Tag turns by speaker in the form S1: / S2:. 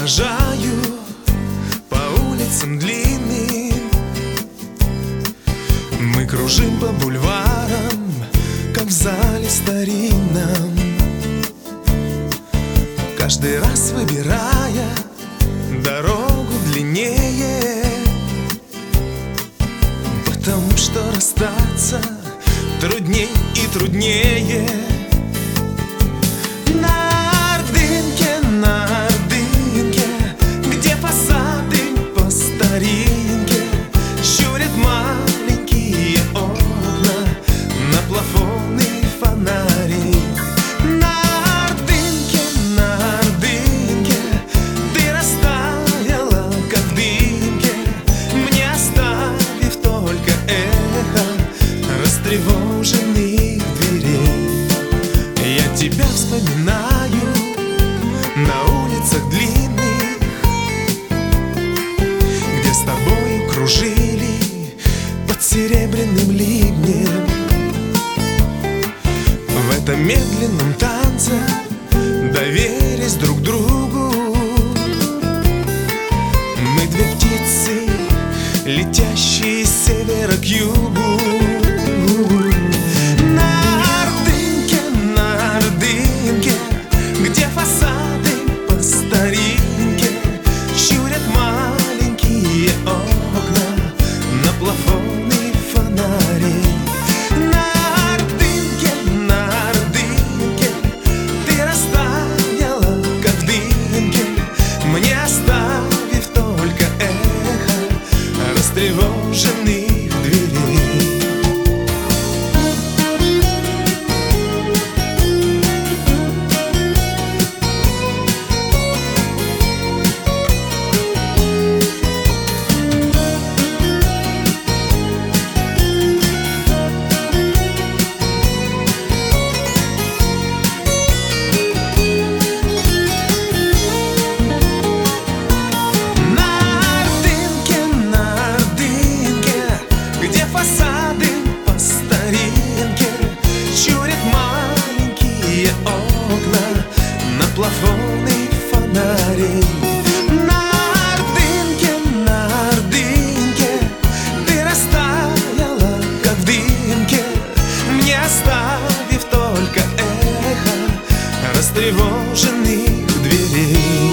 S1: провожаю по улицам длинным. Мы кружим по бульварам, как в зале старинном, каждый раз выбирая дорогу длиннее, потому что расстаться трудней и труднее. На Ордынке, где фасады по старинке щурят маленькие окна на плафоны фонари. На Ордынке ты растаяла, как в дымке, мне оставив только эхо растревоженных дверей. Я тебя вспоминаю на улицах длинных, где с тобой кружили под серебряным ливнем. В этом медленном танце доверясь друг другу, мы две птицы, летящие с севера к югу. На Ордынке, где фасады по старинке щурят маленькие окна на плафоны фонари. На Ордынке ты растаяла, как в дымке, мне оставив только эхо растревоженных дверей. Фасады по старинке щурят маленькие окна на плафоны фонарей. На Ордынке ты растаяла, как в дымке, мне оставив только эхо растревоженных дверей.